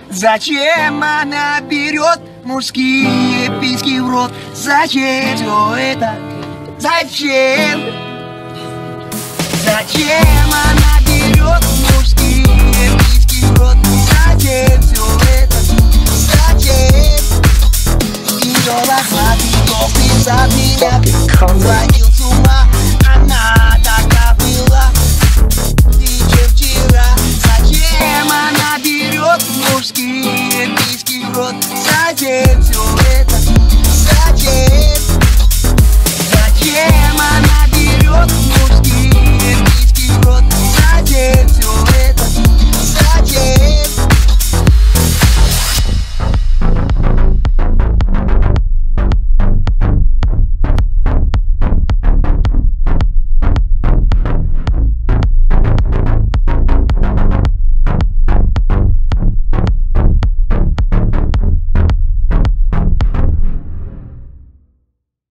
Зачем она берет мужские письки в рот? Зачем все это? Зачем? Зачем она